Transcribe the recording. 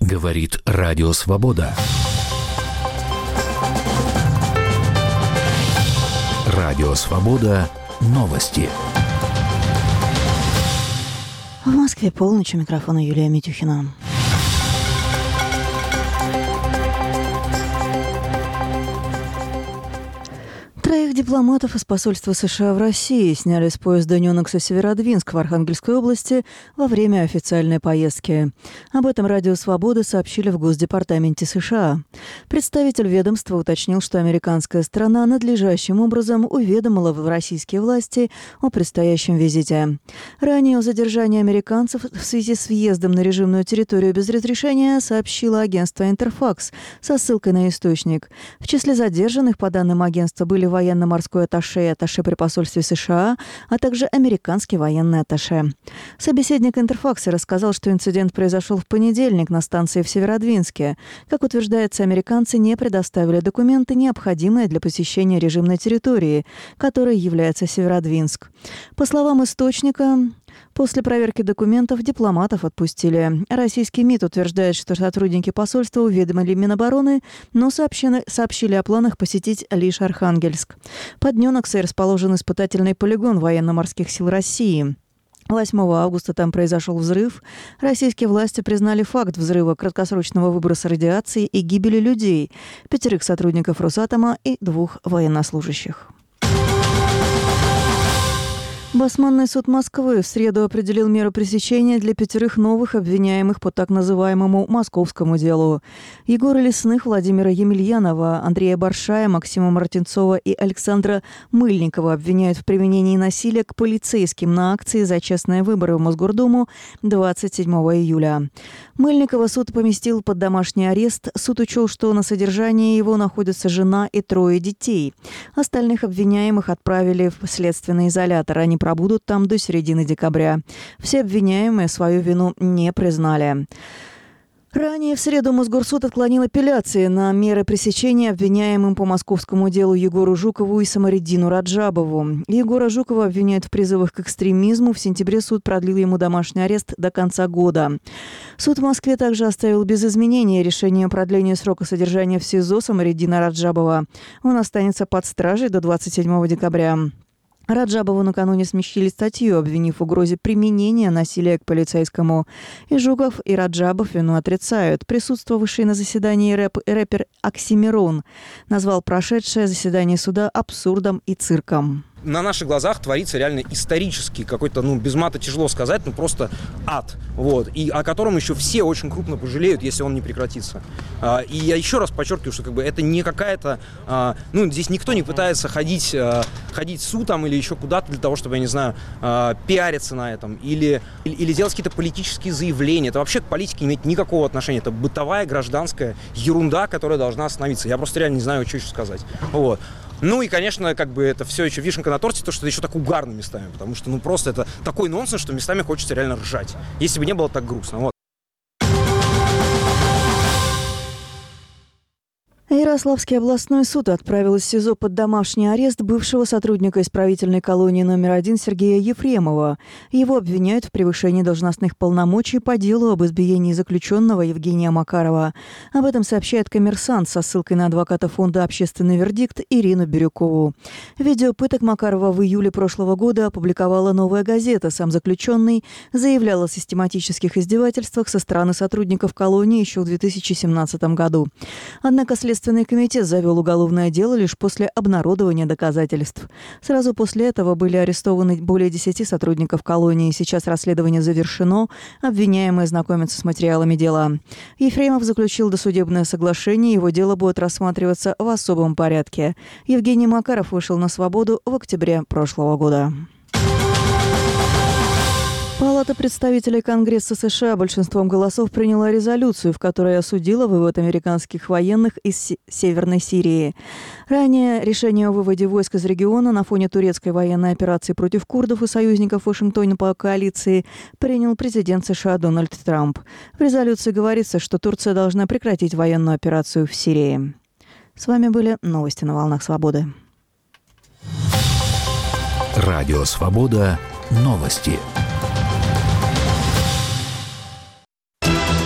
Говорит Радио Свобода. Радио Свобода. Новости. В Москве полночь. У микрофона Юлия Митюхина. Троих дипломатов из посольства США в России сняли с поезда Нёнокса-Северодвинск в Архангельской области во время официальной поездки. Об этом Радио Свобода сообщили в Госдепартаменте США. Представитель ведомства уточнил, что американская сторона надлежащим образом уведомила российские власти о предстоящем визите. Ранее о задержании американцев в связи с въездом на режимную территорию без разрешения сообщило агентство «Интерфакс» со ссылкой на источник. В числе задержанных, по данным агентства, были военно-морской атташе и атташе при посольстве США, а также американский военный атташе. Собеседник «Интерфакса» рассказал, что инцидент произошел в понедельник на станции в Северодвинске. Как утверждается, американцы не предоставили документы, необходимые для посещения режимной территории, которой является Северодвинск. По словам источника, после проверки документов дипломатов отпустили. Российский МИД утверждает, что сотрудники посольства уведомили Минобороны, но сообщили о планах посетить лишь Архангельск. Под Нёноксой расположен испытательный полигон военно-морских сил России. 8 августа там произошел взрыв. Российские власти признали факт взрыва, краткосрочного выброса радиации и гибели людей, 5 сотрудников Росатома и 2 военнослужащих. Басманный суд Москвы в среду определил меру пресечения для 5 новых обвиняемых по так называемому московскому делу. Егора Лесных, Владимира Емельянова, Андрея Баршая, Максима Мартинцова и Александра Мыльникова обвиняют в применении насилия к полицейским на акции за честные выборы в Мосгордуму 27 июля. Мыльникова суд поместил под домашний арест. Суд учел, что на содержании его находятся жена и 3 детей. Остальных обвиняемых отправили в следственный изолятор. Они пробудут там до середины декабря. Все обвиняемые свою вину не признали. Ранее в среду Мосгорсуд отклонил апелляции на меры пресечения обвиняемым по московскому делу Егору Жукову и Самариддину Раджабову. Егора Жукова обвиняют в призывах к экстремизму. В сентябре суд продлил ему домашний арест до конца года. Суд в Москве также оставил без изменения решение о продлении срока содержания в СИЗО Самариддина Раджабова. Он останется под стражей до 27 декабря. Раджабову накануне смягчили статью, обвинив в угрозе применения насилия к полицейскому. И Жуков, и Раджабов вину отрицают. Присутствовавший на заседании рэпер Оксимирон назвал прошедшее заседание суда абсурдом и цирком. На наших глазах творится реально исторический какой-то, без мата тяжело сказать, просто ад. И о котором еще все очень крупно пожалеют, если он не прекратится. И я еще раз подчеркиваю, что это не какая-то... здесь никто не пытается ходить в суд или еще куда-то для того, чтобы, я не знаю, пиариться на этом или делать какие-то политические заявления. Это вообще к политике не имеет никакого отношения. Это бытовая гражданская ерунда, которая должна остановиться. Я просто реально не знаю, что еще сказать. И, конечно, это все еще вишенка на торте, то, что это еще так угарно местами, потому что, просто это такой нонсенс, что местами хочется реально ржать, если бы не было так грустно. Ярославский областной суд отправил из СИЗО под домашний арест бывшего сотрудника исправительной колонии номер 1 Сергея Ефремова. Его обвиняют в превышении должностных полномочий по делу об избиении заключенного Евгения Макарова. Об этом сообщает «Коммерсант» со ссылкой на адвоката фонда «Общественный вердикт» Ирину Бирюкову. Видео пыток Макарова в июле прошлого года опубликовала «Новая газета». Сам заключенный заявлял о систематических издевательствах со стороны сотрудников колонии еще в 2017 году. Однако Следственный комитет завел уголовное дело лишь после обнародования доказательств. Сразу после этого были арестованы более 10 сотрудников колонии. Сейчас расследование завершено. Обвиняемые знакомятся с материалами дела. Ефремов заключил досудебное соглашение. Его дело будет рассматриваться в особом порядке. Евгений Макаров вышел на свободу в октябре прошлого года. Палата представителей Конгресса США большинством голосов приняла резолюцию, в которой осудила вывод американских военных из Северной Сирии. Ранее решение о выводе войск из региона на фоне турецкой военной операции против курдов и союзников Вашингтона по коалиции принял президент США Дональд Трамп. В резолюции говорится, что Турция должна прекратить военную операцию в Сирии. С вами были новости на волнах свободы. Радио Свобода. Новости.